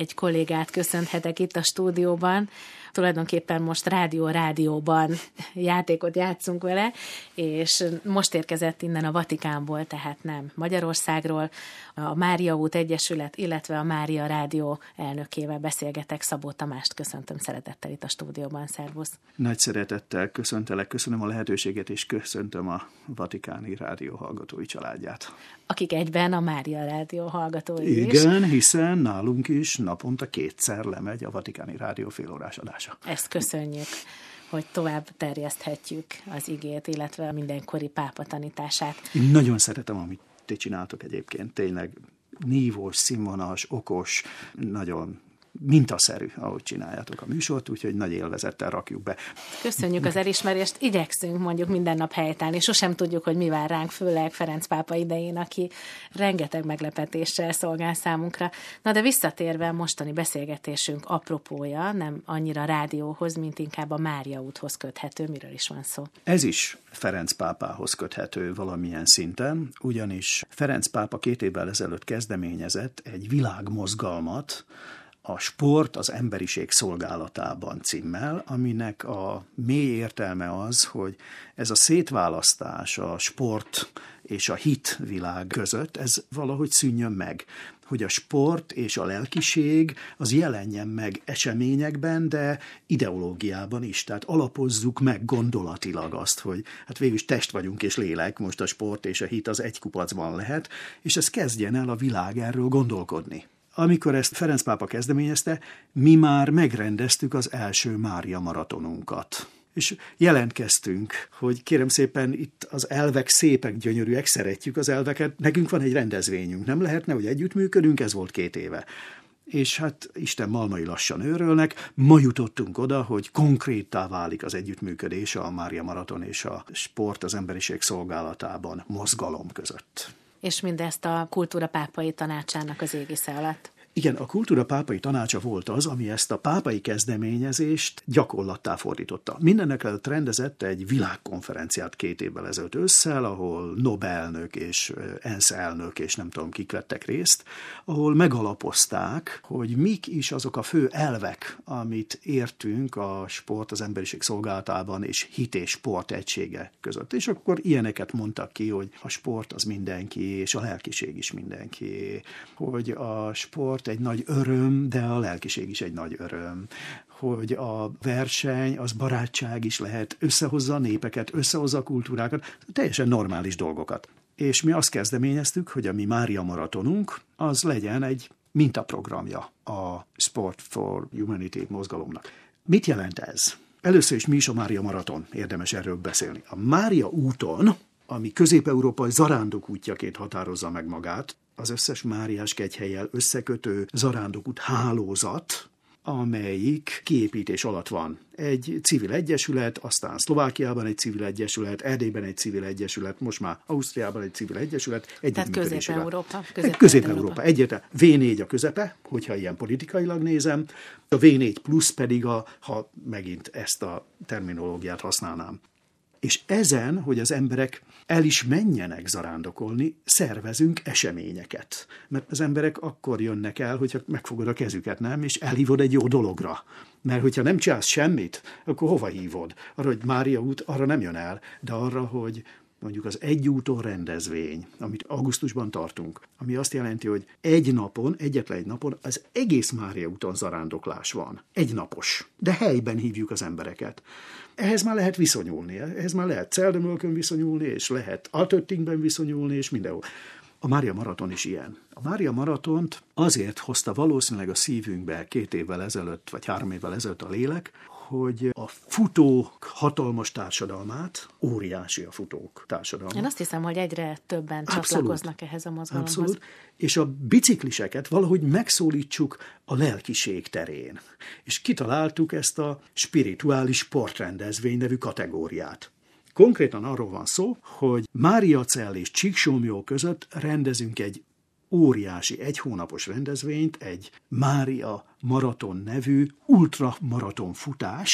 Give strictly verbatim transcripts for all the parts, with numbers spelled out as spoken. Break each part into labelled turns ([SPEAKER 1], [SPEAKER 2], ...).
[SPEAKER 1] egy kollégát köszönhetek itt a stúdióban. Tulajdonképpen most rádió-rádióban játékot játszunk vele, és most érkezett innen a Vatikánból, tehát nem Magyarországról. A Mária Út Egyesület, illetve a Mária Rádió elnökével beszélgetek. Szabó Tamást köszöntöm szeretettel itt a stúdióban. Szervusz!
[SPEAKER 2] Nagy szeretettel köszöntelek, köszönöm a lehetőséget, és köszöntöm a Vatikáni Rádió hallgatói családját.
[SPEAKER 1] Akik egyben a Mária Rádió hallgatói is.
[SPEAKER 2] Igen, hiszen nálunk is naponta kétszer lemegy a Vatikáni Rádió félórás adása.
[SPEAKER 1] Ezt köszönjük, hogy tovább terjeszthetjük az igét, illetve a mindenkori pápa tanítását.
[SPEAKER 2] Én nagyon szeretem, amit ti csináltok egyébként, tényleg nívós, színvonalas, okos, nagyon mintaszerű, ahogy csináljátok a műsort, úgyhogy nagy élvezettel rakjuk be.
[SPEAKER 1] Köszönjük az elismerést, igyekszünk mondjuk minden nap helytállni, sosem tudjuk, hogy mi vár ránk, főleg Ferenc pápa idején, aki rengeteg meglepetéssel szolgál számunkra. Na de visszatérve mostani beszélgetésünk apropója, nem annyira rádióhoz, mint inkább a Mária úthoz köthető, miről is van szó?
[SPEAKER 2] Ez is Ferenc pápához köthető valamilyen szinten, ugyanis Ferenc pápa két évvel ezelőtt kezdeményezett egy világmozgalmat, a Sport az emberiség szolgálatában címmel, aminek a mély értelme az, hogy ez a szétválasztás a sport és a hit világ között, ez valahogy szűnjön meg. Hogy a sport és a lelkiség az jelenjen meg eseményekben, de ideológiában is. Tehát alapozzuk meg gondolatilag azt, hogy hát végülis test vagyunk és lélek, most a sport és a hit az egy kupacban lehet, és ez kezdjen el a világ erről gondolkodni. Amikor ezt Ferenc pápa kezdeményezte, mi már megrendeztük az első Mária maratonunkat. És jelentkeztünk, hogy kérem szépen, itt az elvek szépek, gyönyörűek, szeretjük az elveket, nekünk van egy rendezvényünk, nem lehetne, hogy együttműködünk, ez volt két éve. És hát Isten malmai lassan őrölnek, ma jutottunk oda, hogy konkréttá válik az együttműködés a Mária maraton és a Sport az emberiség szolgálatában mozgalom között.
[SPEAKER 1] És mindezt a Kultúra Pápai Tanácsának az égisze alatt.
[SPEAKER 2] Igen, a Kultúra Pápai Tanácsa volt az, ami ezt a pápai kezdeményezést gyakorlattá fordította. Mindenek előtt rendezett egy világkonferenciát két évvel ezelőtt ősszel, ahol Nobel-elnök és ENSZ elnök és nem tudom kik vettek részt, ahol megalapozták, hogy mik is azok a fő elvek, amit értünk a sport az emberiség szolgálatában és hit és sport egysége között. És akkor ilyeneket mondtak ki, hogy a sport az mindenki, és a lelkiség is mindenki, hogy a sport egy nagy öröm, de a lelkiség is egy nagy öröm. Hogy a verseny, az barátság is lehet, összehozza a népeket, összehozza a kultúrákat, teljesen normális dolgokat. És mi azt kezdeményeztük, hogy a mi Mária maratonunk, az legyen egy mintaprogramja a Sport for Humanity mozgalomnak. Mit jelent ez? Először is mi is a Mária maraton, érdemes erről beszélni. A Mária úton, ami közép-európai zarándok útjaként határozza meg magát, az összes Máriás kegyhellyel összekötő zarándokút hálózat, amelyik kiépítés alatt van. Egy civil egyesület, aztán Szlovákiában egy civil egyesület, Erdélyben egy civil egyesület, most már Ausztriában egy civil egyesület.
[SPEAKER 1] Tehát Közép-Európa.
[SPEAKER 2] Közép-Európa. Egyértelműen vé négy a közepe, hogyha ilyen politikailag nézem, a vé négy plusz pedig, a, ha megint ezt a terminológiát használnám. És ezen, hogy az emberek el is menjenek zarándokolni, szervezünk eseményeket. Mert az emberek akkor jönnek el, hogyha megfogod a kezüket, nem? És elhívod egy jó dologra. Mert hogyha nem csinálsz semmit, akkor hova hívod? Arra, hogy Mária út, arra nem jön el, de arra, hogy mondjuk az egy úton rendezvény, amit augusztusban tartunk, ami azt jelenti, hogy egy napon, egyetlen egy napon az egész Mária úton zarándoklás van. Egy napos. De helyben hívjuk az embereket. Ehhez már lehet viszonyulni, ehhez már lehet Celdömölkön viszonyulni, és lehet Altöttingben viszonyulni, és mindenhol. A Mária maraton is ilyen. A Mária maratont azért hozta valószínűleg a szívünkbe két évvel ezelőtt, vagy három évvel ezelőtt a lélek, hogy a futók hatalmas társadalmát, óriási a futók társadalma.
[SPEAKER 1] Én azt hiszem, hogy egyre többen
[SPEAKER 2] Abszolút.
[SPEAKER 1] csatlakoznak ehhez a mozgalomhoz.
[SPEAKER 2] Abszolút. És a bicikliseket valahogy megszólítsuk a lelkiség terén. És kitaláltuk ezt a spirituális sportrendezvény nevű kategóriát. Konkrétan arról van szó, hogy Máriacell és Csíksomlyó között rendezünk egy óriási, egy hónapos rendezvényt, egy Mária Maraton nevű ultramaraton futást,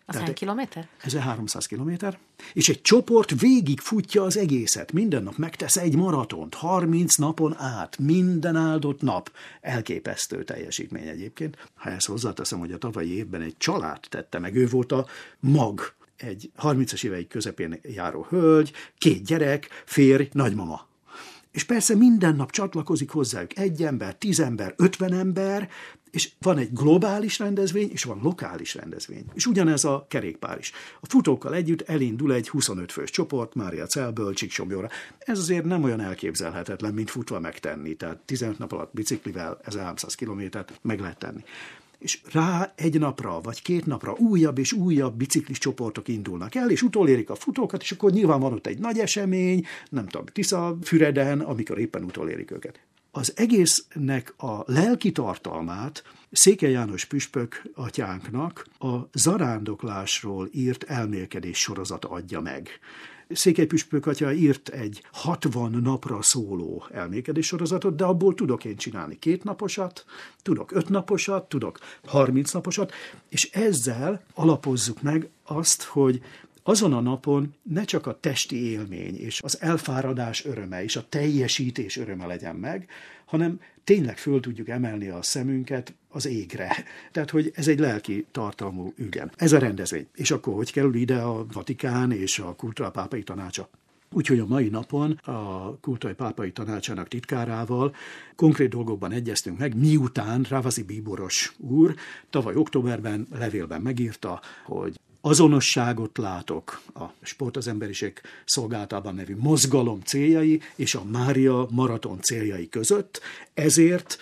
[SPEAKER 1] Az hány kilométer?
[SPEAKER 2] ezerháromszáz kilométer, és egy csoport végig futja az egészet. Minden nap megtesz egy maratont, harminc napon át, minden áldott nap. Elképesztő teljesítmény egyébként. Ha ezt hozzáteszem, hogy a tavalyi évben egy család tette meg, ő volt a mag, egy harmincas éveik közepén járó hölgy, két gyerek, férj, nagymama. És persze minden nap csatlakozik hozzájuk egy ember, tíz ember, ötven ember, és van egy globális rendezvény, és van lokális rendezvény. És ugyanez a kerékpár is. A futókkal együtt elindul egy huszonöt fős csoport, Máriacellből Csíksomlyóra. Ez azért nem olyan elképzelhetetlen, mint futva megtenni. Tehát tizenöt nap alatt biciklivel ezerháromszáz kilométert meg lehet tenni. És rá egy napra, vagy két napra újabb és újabb biciklis csoportok indulnak el, és utolérik a futókat, és akkor nyilván van ott egy nagy esemény, nem tudom, Tiszafüreden, amikor éppen utolérik őket. Az egésznek a lelki tartalmát Székely János püspök atyánknak a zarándoklásról írt elmélkedés sorozata adja meg. Székely püspök atya írt egy hatvan napra szóló elmélkedés sorozatot, de abból tudok én csinálni két naposat, tudok öt naposat, tudok harminc naposat, és ezzel alapozzuk meg azt, hogy azon a napon ne csak a testi élmény és az elfáradás öröme és a teljesítés öröme legyen meg, hanem tényleg föl tudjuk emelni a szemünket az égre. Tehát, hogy ez egy lelki tartalmú ügyen. Ez a rendezvény. És akkor hogy kerül ide a Vatikán és a Kultúra Pápai Tanácsa? Úgyhogy a mai napon a Kultúra Pápai Tanácsának titkárával konkrét dolgokban egyeztünk meg, miután Ravasi Bíboros úr tavaly októberben levélben megírta, hogy azonosságot látok a Sport az emberiség szolgálatában nevű mozgalom céljai és a Mária maraton céljai között, ezért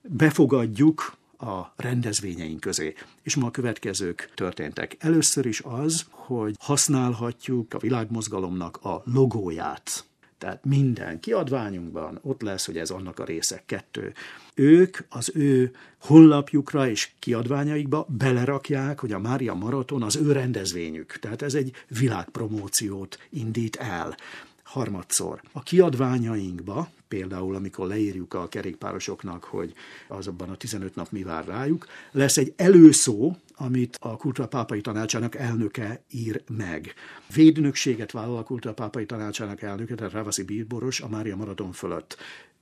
[SPEAKER 2] befogadjuk a rendezvényeink közé. És ma a következők történtek. Először is az, hogy használhatjuk a világmozgalomnak a logóját. Tehát minden kiadványunkban ott lesz, hogy ez annak a része kettő. Ők az ő honlapjukra és kiadványaikba belerakják, hogy a Mária Maraton az ő rendezvényük. Tehát ez egy világpromóciót indít el. Harmadszor, a kiadványainkba, például amikor leírjuk a kerékpárosoknak, hogy azokban a tizenöt nap mi vár rájuk, lesz egy előszó, amit a Kultúra Pápai Tanácsának elnöke ír meg. Védnökséget vállal a Kultúra Pápai Tanácsának elnöke, tehát Ravasi Bíboros a Mária Maraton fölött.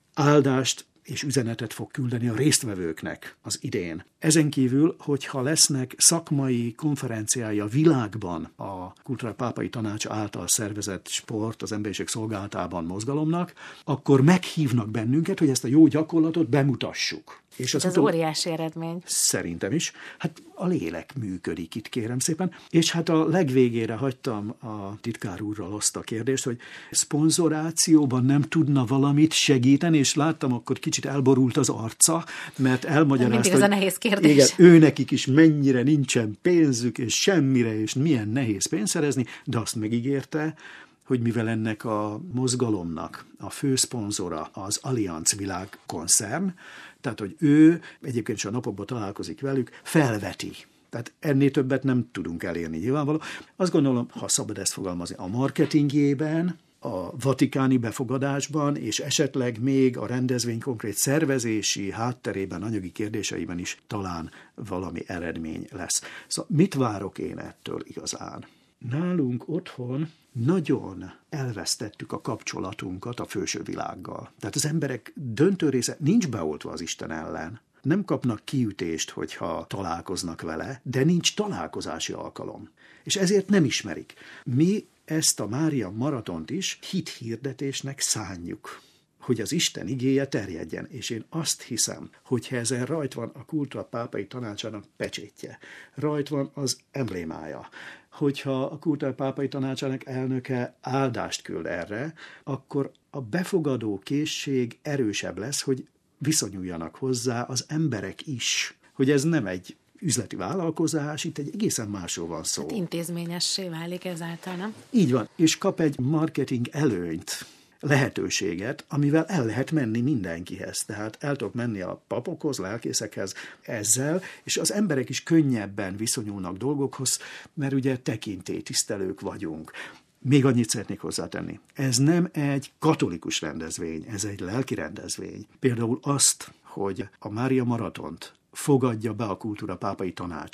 [SPEAKER 2] Áldást és üzenetet fog küldeni a résztvevőknek az idén. Ezen kívül, hogyha lesznek szakmai konferenciái a világban a Kultúra Pápai Tanácsa által szervezett sport az emberiség szolgálatában mozgalomnak, akkor meghívnak bennünket, hogy ezt a jó gyakorlatot bemutassuk.
[SPEAKER 1] És az, az utol... óriási eredmény.
[SPEAKER 2] Szerintem is. Hát a lélek működik itt, kérem szépen. És hát a legvégére hagytam a titkár úrral azt a kérdést, hogy szponzorációban nem tudna valamit segíteni, és láttam, akkor kicsit elborult az arca, mert elmagyarázta,
[SPEAKER 1] mindig ez a nehéz kérdés.
[SPEAKER 2] Igen, őnekik is mennyire nincsen pénzük, és semmire, és milyen nehéz pénzt szerezni, de azt megígérte, hogy mivel ennek a mozgalomnak a fő szponzora az Allianz világkoncern, tehát, hogy ő, egyébként is a napokban találkozik velük, felveti. Tehát ennél többet nem tudunk elérni nyilvánvaló. Azt gondolom, ha szabad ezt fogalmazni, a marketingjében, a vatikáni befogadásban, és esetleg még a rendezvény konkrét szervezési hátterében, anyagi kérdéseiben is talán valami eredmény lesz. Szóval mit várok én ettől igazán? Nálunk otthon nagyon elvesztettük a kapcsolatunkat a felső világgal. Tehát az emberek döntő része nincs beoltva az Isten ellen. Nem kapnak kiütést, hogyha találkoznak vele, de nincs találkozási alkalom. És ezért nem ismerik. Mi ezt a Mária maratont is hithirdetésnek szánjuk, hogy az Isten igéje terjedjen. És én azt hiszem, hogyha ezen rajt van a Kultúra Pápai Tanácsának pecsétje, rajt van az emblémája, hogyha a Kultúra Pápai Tanácsának elnöke áldást küld erre, akkor a befogadó készség erősebb lesz, hogy viszonyuljanak hozzá az emberek is. Hogy ez nem egy üzleti vállalkozás, itt egy egészen másról van szó.
[SPEAKER 1] Hát intézményessé válik ezáltal, nem?
[SPEAKER 2] Így van, és kap egy marketing előnyt, lehetőséget, amivel el lehet menni mindenkihez. Tehát el tudok menni a papokhoz, lelkészekhez ezzel, és az emberek is könnyebben viszonyulnak dolgokhoz, mert ugye tekintélytisztelők vagyunk. Még annyit szeretnék hozzátenni. Ez nem egy katolikus rendezvény, ez egy lelki rendezvény. Például azt, hogy a Mária Maratont fogadja be a Kultúra Pápai Tanácsa,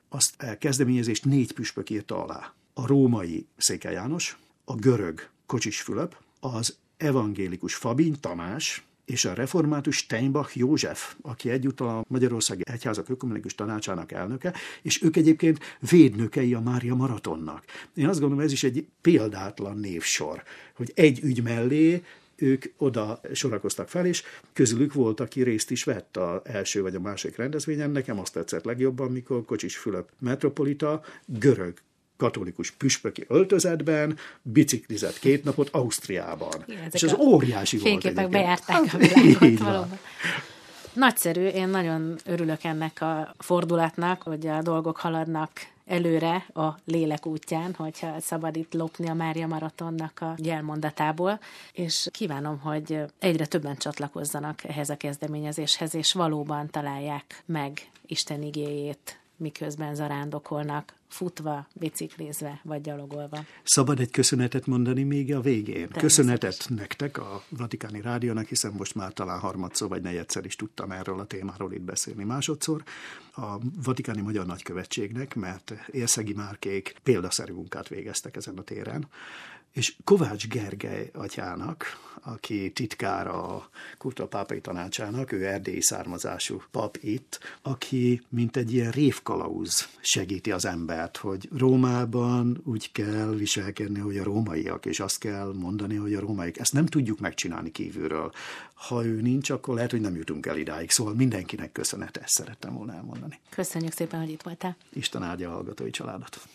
[SPEAKER 2] azt a kezdeményezést négy püspök írta alá. A római Székely János, a görög Kocsis Fülöp, az evangélikus Fabin Tamás, és a református Steinbach József, aki egyúttal a Magyarországi Egyházak Ökumenikus Tanácsának elnöke, és ők egyébként védnökei a Mária Maratonnak. Én azt gondolom, ez is egy példátlan névsor, hogy egy ügy mellé ők oda sorakoztak fel, és közülük volt, aki részt is vett az első vagy a második rendezvényen. Nekem azt tetszett legjobban, mikor Kocsis Fülöp metropolita görög katolikus püspöki öltözetben biciklizett két napot Ausztriában.
[SPEAKER 1] Igen,
[SPEAKER 2] és az óriási volt.
[SPEAKER 1] Fényképek bejárták a világot valóban. Nagyszerű, én nagyon örülök ennek a fordulatnak, hogy a dolgok haladnak előre a lélek útján, hogyha szabad itt lopni a Mária Maratonnak a jelmondatából, és kívánom, hogy egyre többen csatlakozzanak ehhez a kezdeményezéshez, és valóban találják meg Isten igéjét, miközben zarándokolnak, futva, biciklizve vagy gyalogolva.
[SPEAKER 2] Szabad egy köszönetet mondani még a végén. Köszönetet nektek, a Vatikáni Rádiónak, hiszen most már talán harmadszor vagy negyedszer is tudtam erről a témáról itt beszélni másodszor. A Vatikáni Magyar Nagykövetségnek, mert Érszegi Márkék példaszerű munkát végeztek ezen a téren, és Kovács Gergely atyának, aki titkára a Kultúra Pápai Tanácsának, ő erdélyi származású pap itt, aki mint egy ilyen révkalauz segíti az embert, hogy Rómában úgy kell viselkedni, hogy a rómaiak, és azt kell mondani, hogy a rómaiak. Ezt nem tudjuk megcsinálni kívülről. Ha ő nincs, akkor lehet, hogy nem jutunk el idáig. Szóval mindenkinek köszönet, ezt szerettem volna elmondani.
[SPEAKER 1] Köszönjük szépen, hogy itt voltál.
[SPEAKER 2] Isten áldja a hallgatói családot.